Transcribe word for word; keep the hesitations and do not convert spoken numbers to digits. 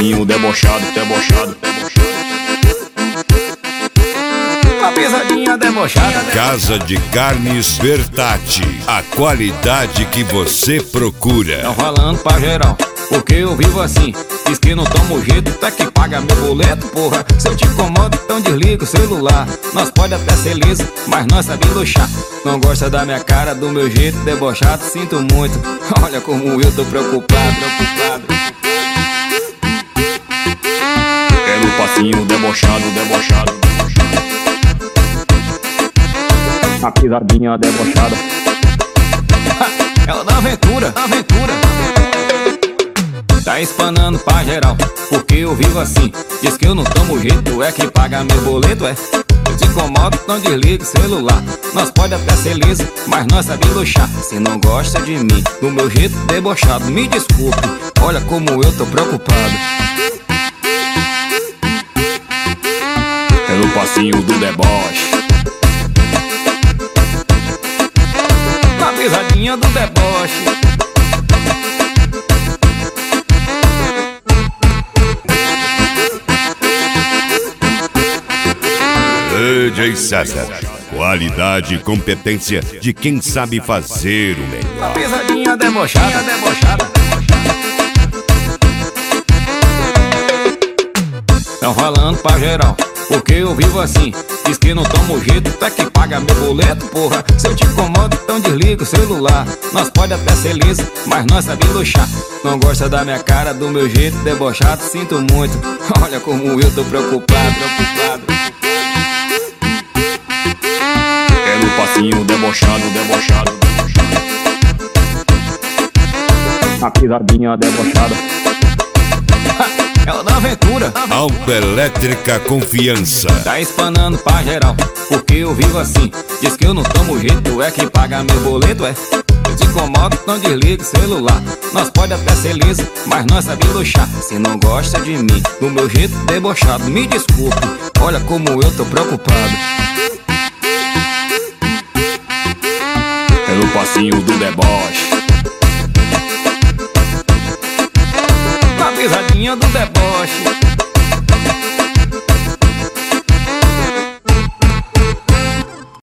passinho debochado, debochado, debochado. A pisadinha debochada. Casa de Carnes Bertatti, a qualidade que você procura. Tão falando pra geral, porque eu vivo assim. Diz que não tomo jeito, tá que paga meu boleto, porra. Se eu te incomodo, então desliga o celular. Nós pode até ser liso, mas nós sabemos luxar. Não gosta da minha cara, do meu jeito debochado, sinto muito. Olha como eu tô preocupado, preocupado. Pelo passinho debochado, debochado, debochado. A pisadinha debochada. É o da aventura, aventura. Tá espanando pra geral, porque eu vivo assim. Diz que eu não tomo jeito, é que paga meu boleto, é. Eu te incomodo, não desliga o celular. Nós pode até ser liso, mas nós sabemos luxar. Se não gosta de mim, do meu jeito debochado, me desculpe, olha como eu tô preocupado. Pelo passinho do deboche. A pisadinha do deboche. D J César, qualidade e competência de quem sabe fazer o melhor. A pisadinha debochada, debochada. Tão falando pra geral, porque eu vivo assim. Diz que não tomo jeito, tá que paga meu boleto, porra. Se eu te incomodo, então desliga o celular. Nós pode até ser liso, mas nós sabemos luxar. Não gosta da minha cara, do meu jeito debochado, sinto muito. Olha como eu tô preocupado, preocupado. Pelo passinho debochado, debochado, debochado. A pisadinha debochada. É o da aventura. Autoelétrica Confiança. Tá espanando pra geral, porque eu vivo assim. Diz que eu não tomo jeito, é que paga meu boleto, é. Eu te incomodo, não desliga o celular. Nós pode até ser liso, mas nós sabemos luxar. Se não gosta de mim, do meu jeito debochado, me desculpe, olha como eu tô preocupado. Pelo passinho do deboche. A pisadinha do deboche.